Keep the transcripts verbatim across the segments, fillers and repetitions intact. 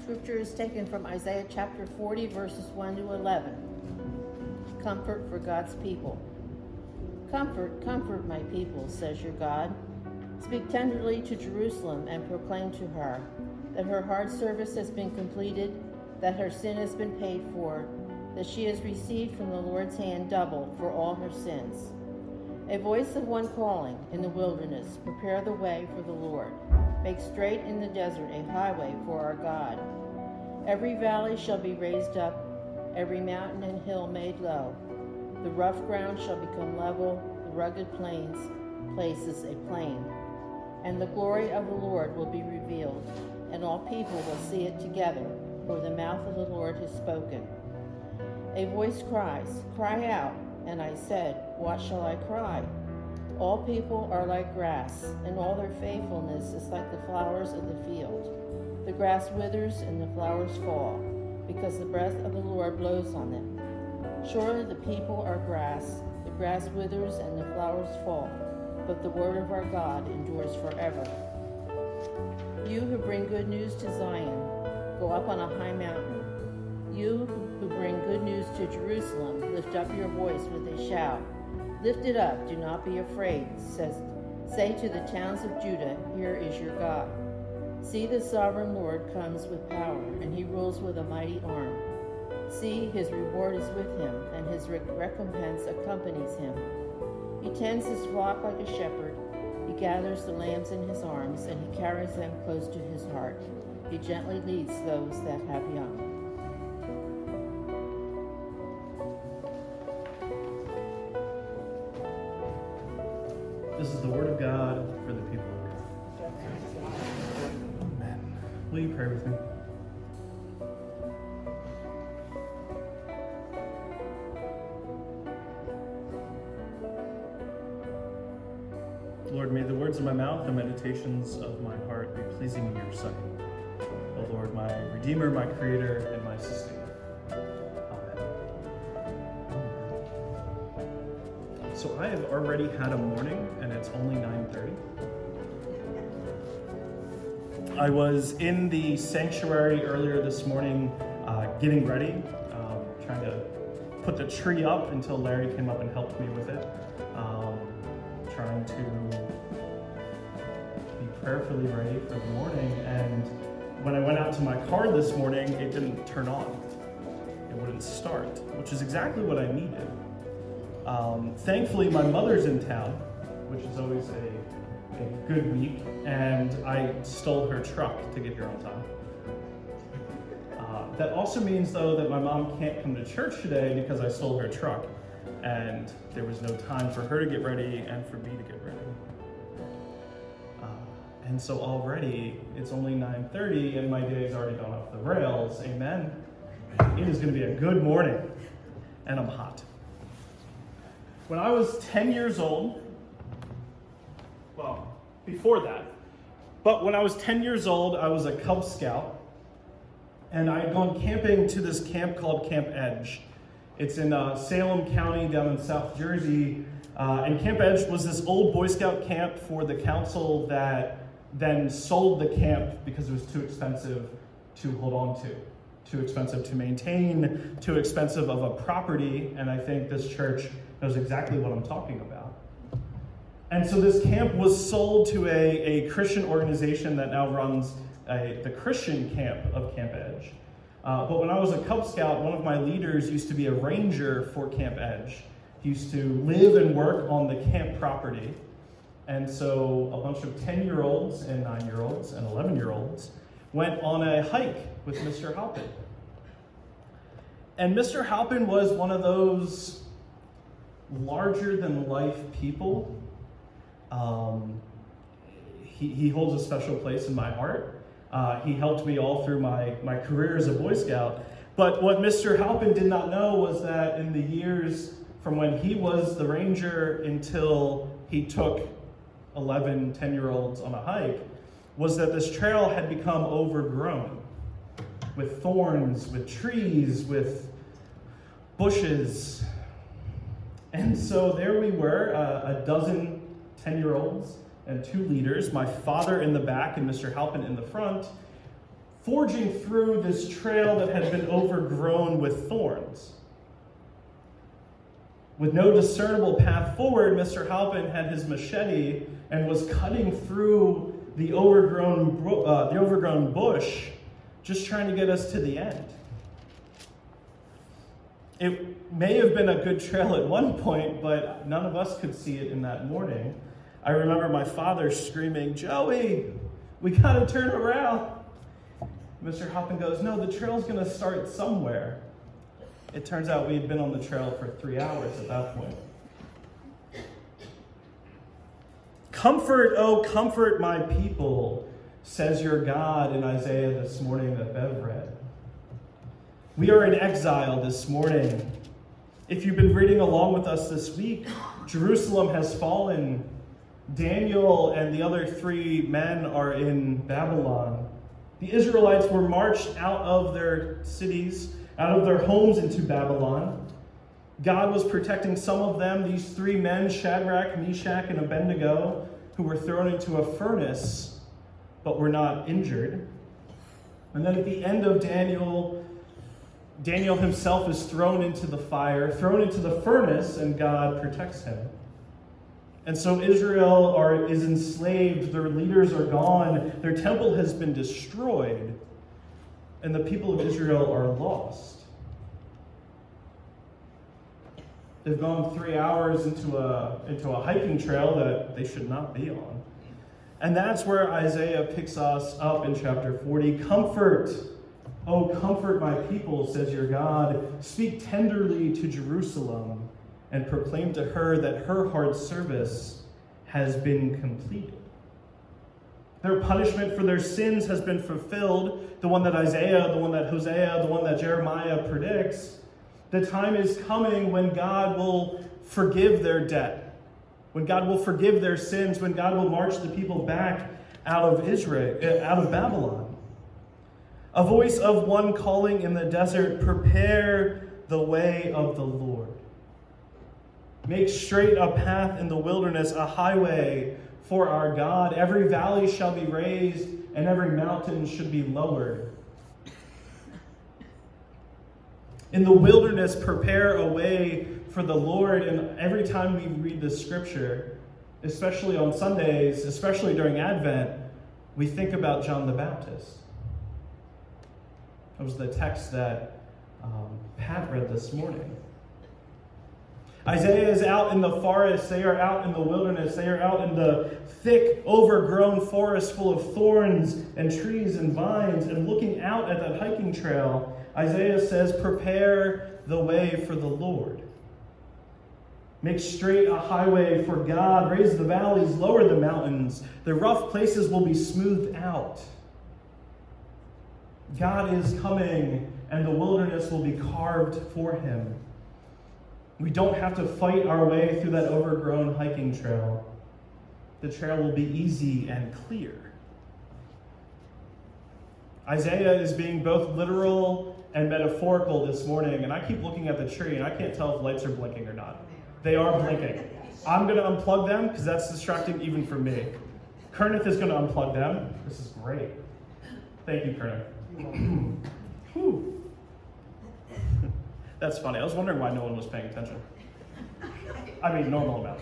Scripture is taken from Isaiah chapter forty, verses one to eleven. Comfort for God's people. Comfort, comfort my people, says your God. Speak tenderly to Jerusalem and proclaim to her that her hard service has been completed, that her sin has been paid for, that she has received from the Lord's hand double for all her sins. A voice of one calling in the wilderness, prepare the way for the Lord. Make straight in the desert a highway for our God. Every valley shall be raised up, every mountain and hill made low. The rough ground shall become level, the rugged plains places a plain. And the glory of the Lord will be revealed, and all people will see it together, for the mouth of the Lord has spoken. A voice cries, cry out, and I said, what shall I cry? All people are like grass, and all their faithfulness is like the flowers of the field. The grass withers and the flowers fall, because the breath of the Lord blows on them. Surely the people are grass, the grass withers and the flowers fall, but the word of our God endures forever. You who bring good news to Zion, go up on a high mountain. You who bring good news to Jerusalem, lift up your voice with a shout. Lift it up, do not be afraid, says, say to the towns of Judah, here is your God. See, the sovereign Lord comes with power, and he rules with a mighty arm. See, his reward is with him, and his recompense accompanies him. He tends his flock like a shepherd. He gathers the lambs in his arms, and he carries them close to his heart. He gently leads those that have young. This is the word of God for the people of God. Amen. Will you pray with me? Lord, may the words of my mouth and meditations of my heart be pleasing in your sight. O Lord, my Redeemer, my Creator, and my Sustainer. So I have already had a morning, and it's only nine thirty. I was in the sanctuary earlier this morning, uh, getting ready, um, trying to put the tree up until Larry came up and helped me with it. Um, trying to be prayerfully ready for the morning, and when I went out to my car this morning, it didn't turn on. It wouldn't start, which is exactly what I needed. Um, thankfully, my mother's in town, which is always a, a good week, and I stole her truck to get here on time. Uh, that also means, though, that my mom can't come to church today because I stole her truck, and there was no time for her to get ready and for me to get ready. Uh, and so already, it's only nine thirty, and my day's already gone off the rails. Amen. It is going to be a good morning, and I'm hot. When I was ten years old, well, before that, but when I was ten years old, I was a Cub Scout, and I had gone camping to this camp called Camp Edge. It's in uh, Salem County down in South Jersey, uh, and Camp Edge was this old Boy Scout camp for the council that then sold the camp because it was too expensive to hold on to. Too expensive to maintain, too expensive of a property, and I think this church knows exactly what I'm talking about. And so this camp was sold to a, a Christian organization that now runs a, the Christian camp of Camp Edge. Uh, but when I was a Cub Scout, one of my leaders used to be a ranger for Camp Edge. He used to live and work on the camp property. And so a bunch of ten-year-olds and nine-year-olds and eleven-year-olds went on a hike with Mister Halpin. And Mister Halpin was one of those larger-than-life people. Um, he, he holds a special place in my heart. Uh, he helped me all through my, my career as a Boy Scout. But what Mister Halpin did not know was that in the years from when he was the ranger until he took eleven, ten-year-olds on a hike, was that this trail had become overgrown with thorns, with trees, with bushes. And so there we were, uh, a dozen ten-year-olds and two leaders, my father in the back and Mister Halpin in the front, forging through this trail that had been overgrown with thorns. With no discernible path forward, Mister Halpin had his machete and was cutting through the overgrown, uh, the overgrown bush, just trying to get us to the end. It may have been a good trail at one point, but none of us could see it in that morning. I remember my father screaming, "Joey, we gotta turn around." Mister Halpin goes, "No, the trail's gonna start somewhere." It turns out we had been on the trail for three hours at that point. "Comfort, oh, comfort my people, says your God," in Isaiah this morning that Bev read. We are in exile this morning. If you've been reading along with us this week, Jerusalem has fallen. Daniel and the other three men are in Babylon. The Israelites were marched out of their cities, out of their homes into Babylon. God was protecting some of them, these three men, Shadrach, Meshach, and Abednego, who were thrown into a furnace, but were not injured. And then at the end of Daniel, Daniel himself is thrown into the fire, thrown into the furnace, and God protects him. And so Israel are, is enslaved, their leaders are gone, their temple has been destroyed, and the people of Israel are lost. They've gone three hours into a, into a hiking trail that they should not be on. And that's where Isaiah picks us up in chapter forty. "Comfort, oh, comfort my people, says your God. Speak tenderly to Jerusalem and proclaim to her that her hard service has been completed." Their punishment for their sins has been fulfilled, the one that Isaiah, the one that Hosea, the one that Jeremiah predicts. The time is coming when God will forgive their debt, when God will forgive their sins, when God will march the people back out of Israel, out of Babylon. A voice of one calling in the desert, "Prepare the way of the Lord. Make straight a path in the wilderness, a highway for our God. Every valley shall be raised, and every mountain should be lowered." In the wilderness, prepare a way for the Lord. And every time we read this scripture, especially on Sundays, especially during Advent, we think about John the Baptist. That was the text that um, Pat read this morning. Isaiah is out in the forest. They are out in the wilderness. They are out in the thick, overgrown forest full of thorns and trees and vines. And looking out at that hiking trail, Isaiah says, "Prepare the way for the Lord. Make straight a highway for God. Raise the valleys, lower the mountains. The rough places will be smoothed out." God is coming, and the wilderness will be carved for him. We don't have to fight our way through that overgrown hiking trail. The trail will be easy and clear. Isaiah is being both literal and metaphorical this morning, and I keep looking at the tree, and I can't tell if lights are blinking or not. They are blinking. I'm going to unplug them, because that's distracting even for me. Kerneth is going to unplug them. This is great. Thank you, Kerneth. Whew. That's funny. I was wondering why no one was paying attention. I mean, normal amount.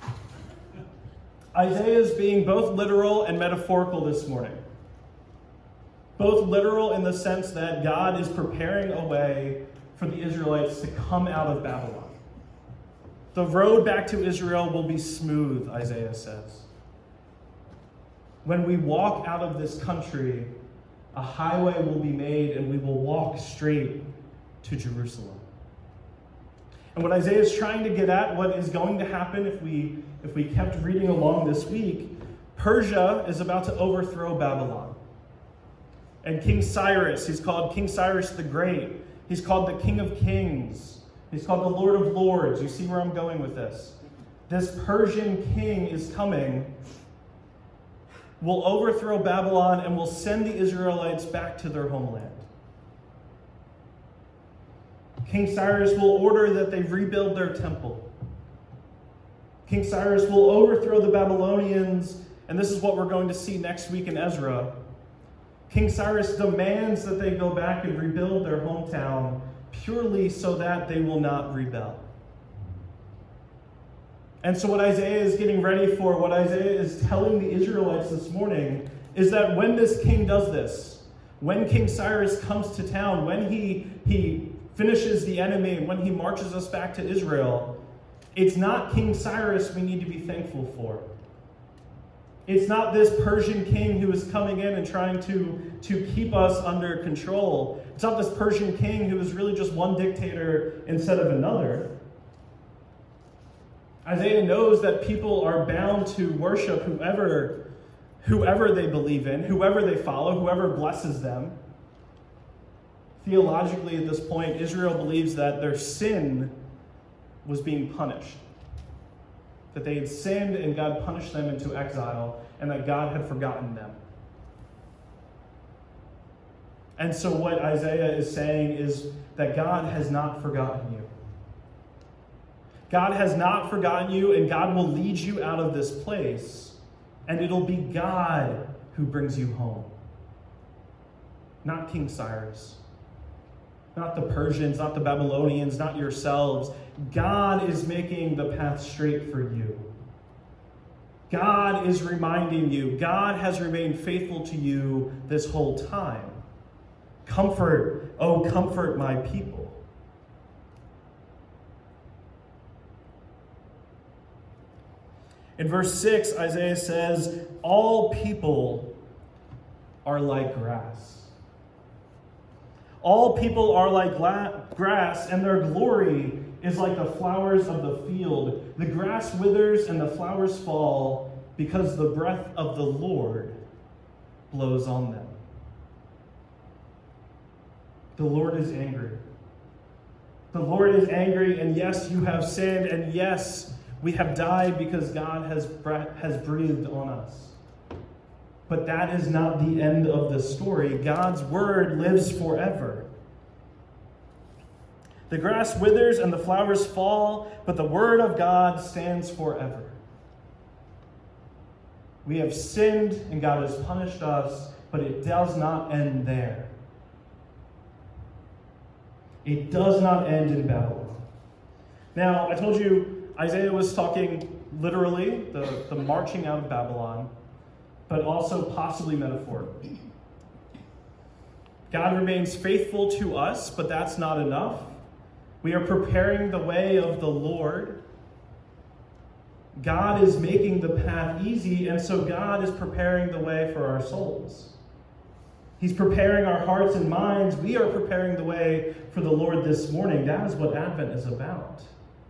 Isaiah is being both literal and metaphorical this morning. Both literal in the sense that God is preparing a way for the Israelites to come out of Babylon. The road back to Israel will be smooth, Isaiah says. When we walk out of this country, a highway will be made and we will walk straight to Jerusalem. And what Isaiah is trying to get at, what is going to happen if we, if we kept reading along this week, Persia is about to overthrow Babylon. And King Cyrus, he's called King Cyrus the Great. He's called the King of Kings. He's called the Lord of Lords. You see where I'm going with this? This Persian king is coming, will overthrow Babylon, and will send the Israelites back to their homeland. King Cyrus will order that they rebuild their temple. King Cyrus will overthrow the Babylonians, and this is what we're going to see next week in Ezra. King Cyrus demands that they go back and rebuild their hometown purely so that they will not rebel. And so what Isaiah is getting ready for, what Isaiah is telling the Israelites this morning, is that when this king does this, when King Cyrus comes to town, when he, he finishes the enemy, and when he marches us back to Israel, it's not King Cyrus we need to be thankful for. It's not this Persian king who is coming in and trying to, to keep us under control. It's not this Persian king who is really just one dictator instead of another. Isaiah knows that people are bound to worship whoever, whoever they believe in, whoever they follow, whoever blesses them. Theologically, at this point, Israel believes that their sin was being punished. That they had sinned and God punished them into exile, and that God had forgotten them. And so what Isaiah is saying is that God has not forgotten you. God has not forgotten you, and God will lead you out of this place, and it'll be God who brings you home. Not King Cyrus. Not the Persians, not the Babylonians, not yourselves. God is making the path straight for you. God is reminding you. God has remained faithful to you this whole time. Comfort, oh, comfort my people. In verse six, Isaiah says, all people are like grass. All people are like gla- grass, and their glory is like the flowers of the field. The grass withers and the flowers fall because the breath of the Lord blows on them. The Lord is angry. The Lord is angry, and yes, you have sinned, and yes, we have died because God has has breathed on us. But that is not the end of the story. God's word lives forever. The grass withers and the flowers fall, but the word of God stands forever. We have sinned and God has punished us, but it does not end there. It does not end in Babylon. Now, I told you Isaiah was talking literally, the, the marching out of Babylon, but also possibly metaphorically. God remains faithful to us, but that's not enough. We are preparing the way of the Lord. God is making the path easy, and so God is preparing the way for our souls. He's preparing our hearts and minds. We are preparing the way for the Lord this morning. That is what Advent is about.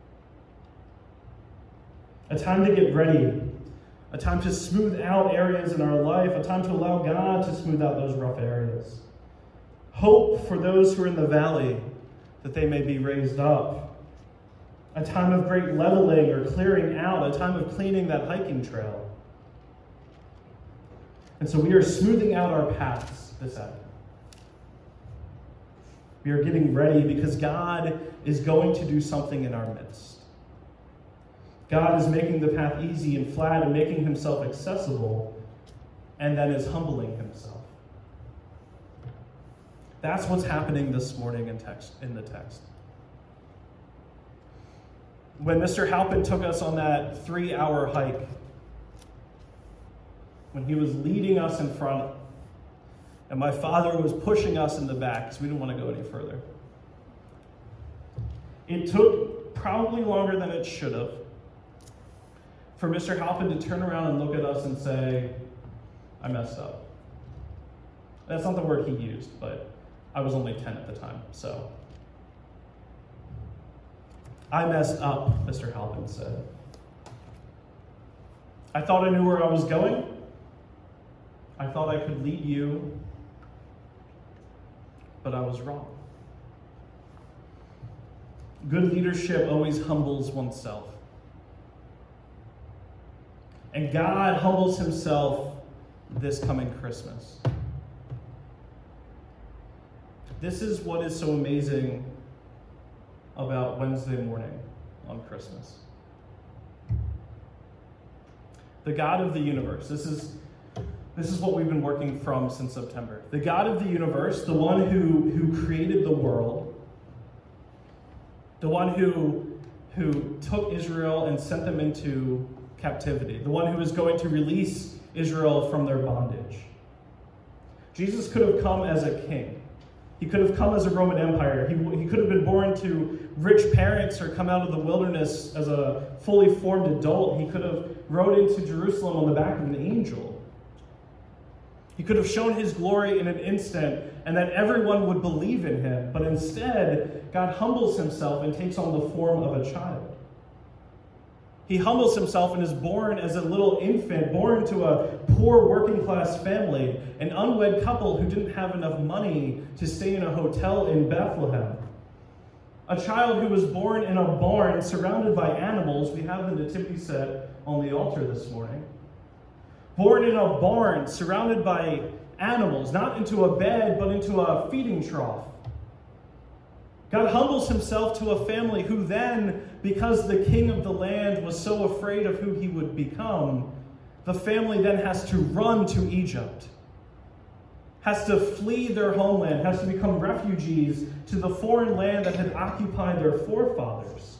A time to get ready. A time to smooth out areas in our life. A time to allow God to smooth out those rough areas. Hope for those who are in the valley, that they may be raised up. A time of great leveling or clearing out. A time of cleaning that hiking trail. And so we are smoothing out our paths this Advent. We are getting ready because God is going to do something in our midst. God is making the path easy and flat and making himself accessible, and then is humbling himself. That's what's happening this morning in text in the text. When Mister Halpin took us on that three-hour hike, when he was leading us in front, and my father was pushing us in the back because we didn't want to go any further. It took probably longer than it should have for Mister Halpin to turn around and look at us and say, I messed up. That's not the word he used, but I was only ten at the time, so. I messed up, Mister Halpin said. I thought I knew where I was going. I thought I could lead you, but I was wrong. Good leadership always humbles oneself. And God humbles himself this coming Christmas. This is what is so amazing about Wednesday morning on Christmas. The God of the universe. This is This is what we've been working from since September. The God of the universe, the one who, who created the world, the one who, who took Israel and sent them into captivity, the one who is going to release Israel from their bondage. Jesus could have come as a king. He could have come as a Roman Empire. He, he could have been born to rich parents or come out of the wilderness as a fully formed adult. He could have rode into Jerusalem on the back of an angel. He could have shown his glory in an instant and that everyone would believe in him. But instead, God humbles himself and takes on the form of a child. He humbles himself and is born as a little infant, born to a poor working class family, an unwed couple who didn't have enough money to stay in a hotel in Bethlehem. A child who was born in a barn surrounded by animals. We have the nativity set on the altar this morning. Born in a barn surrounded by animals, not into a bed, but into a feeding trough. God humbles himself to a family who then, because the king of the land was so afraid of who he would become, the family then has to run to Egypt, has to flee their homeland, has to become refugees to the foreign land that had occupied their forefathers.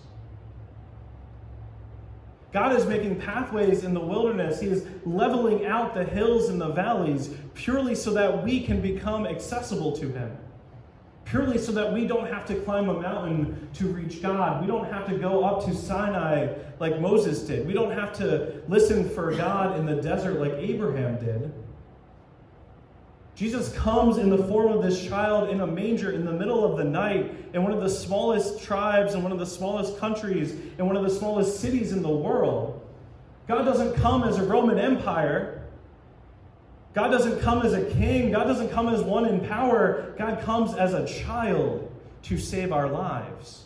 God is making pathways in the wilderness. He is leveling out the hills and the valleys purely so that we can become accessible to him. Purely so that we don't have to climb a mountain to reach God. We don't have to go up to Sinai like Moses did. We don't have to listen for God in the desert like Abraham did. Jesus comes in the form of this child in a manger in the middle of the night in one of the smallest tribes in one of the smallest countries in one of the smallest cities in the world. God doesn't come as a Roman Empire. God doesn't come as a king. God doesn't come as one in power. God comes as a child to save our lives.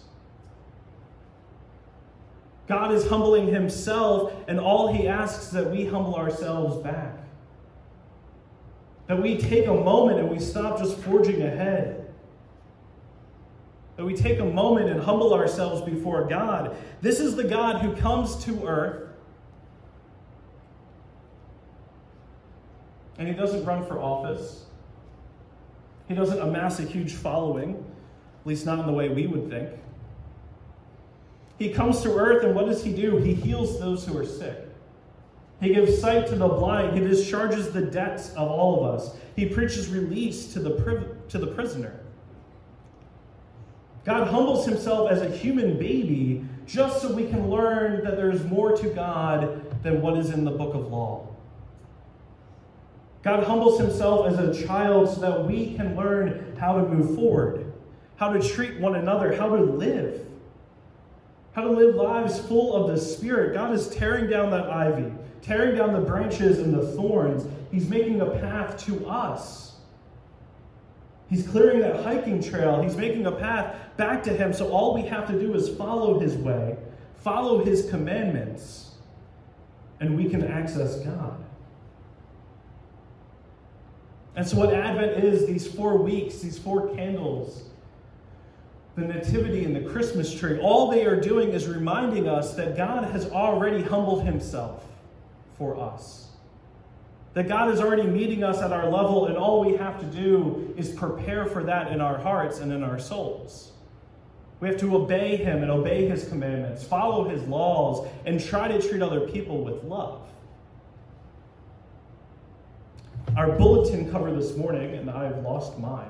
God is humbling himself, and all he asks is that we humble ourselves back. That we take a moment and we stop just forging ahead. That we take a moment and humble ourselves before God. This is the God who comes to earth. And he doesn't run for office. He doesn't amass a huge following, at least not in the way we would think. He comes to earth, and what does he do? He heals those who are sick. He gives sight to the blind. He discharges the debts of all of us. He preaches release to the, pri- to the prisoner. God humbles himself as a human baby just so we can learn that there's more to God than what is in the book of law. God humbles himself as a child so that we can learn how to move forward, how to treat one another, how to live, how to live lives full of the Spirit. God is tearing down that ivy, tearing down the branches and the thorns. He's making a path to us. He's clearing that hiking trail. He's making a path back to him. So all we have to do is follow his way, follow his commandments, and we can access God. And so what Advent is, these four weeks, these four candles, the nativity and the Christmas tree, all they are doing is reminding us that God has already humbled himself for us. That God is already meeting us at our level, and all we have to do is prepare for that in our hearts and in our souls. We have to obey him and obey his commandments, follow his laws, and try to treat other people with love. Our bulletin cover this morning, and I've lost mine.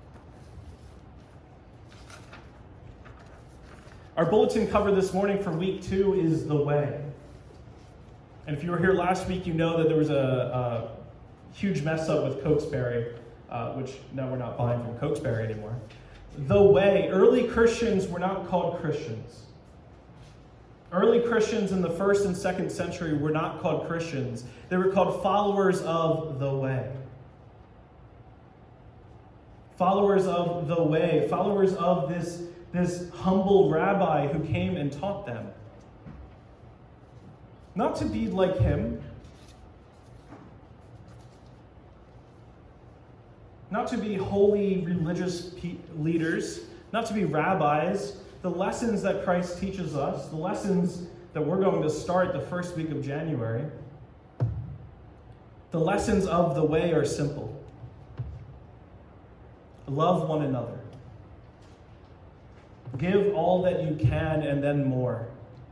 Our bulletin cover this morning for week two is The Way. And if you were here last week, you know that there was a, a huge mess up with Cokesbury, uh, which now we're not buying from Cokesbury anymore. The Way. Early Christians were not called Christians. Early Christians in the first and second century were not called Christians. They were called followers of the way. Followers of the way. Followers of this, this humble rabbi who came and taught them. Not to be like him. Not to be holy religious pe- leaders. Not to be rabbis. The lessons that Christ teaches us, the lessons that we're going to start the first week of January, The lessons of the way are simple. Love one another. Give all that you can and then more.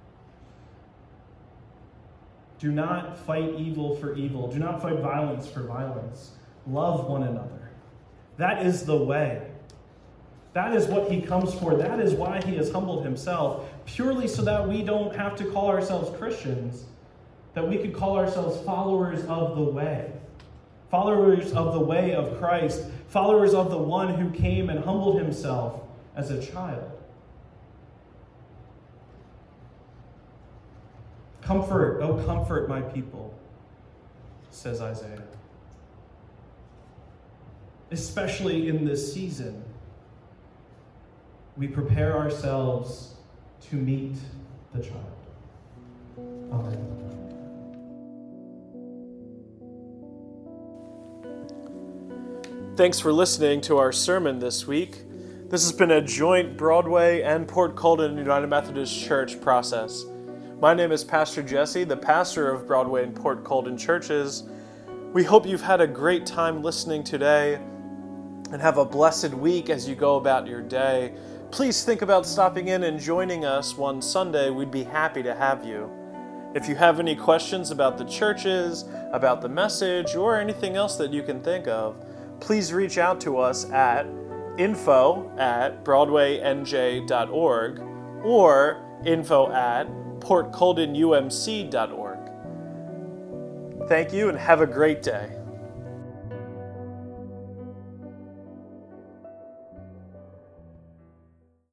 Do not fight evil for evil. Do not fight violence for violence. Love one another. That is the way. That is what he comes for. That is why he has humbled himself, purely so that we don't have to call ourselves Christians, that we could call ourselves followers of the way. Followers of the way of Christ. Followers of the one who came and humbled himself as a child. Comfort, oh comfort my people, says Isaiah. Especially in this season, we prepare ourselves to meet the child. Amen. Thanks for listening to our sermon this week. This has been a joint Broadway and Port Colden United Methodist Church process. My name is Pastor Jesse, the pastor of Broadway and Port Colden churches. We hope you've had a great time listening today and have a blessed week as you go about your day. Please think about stopping in and joining us one Sunday. We'd be happy to have you. If you have any questions about the churches, about the message, or anything else that you can think of, please reach out to us at info at broadway n j dot org or info at port colden u m c dot org. Thank you and have a great day.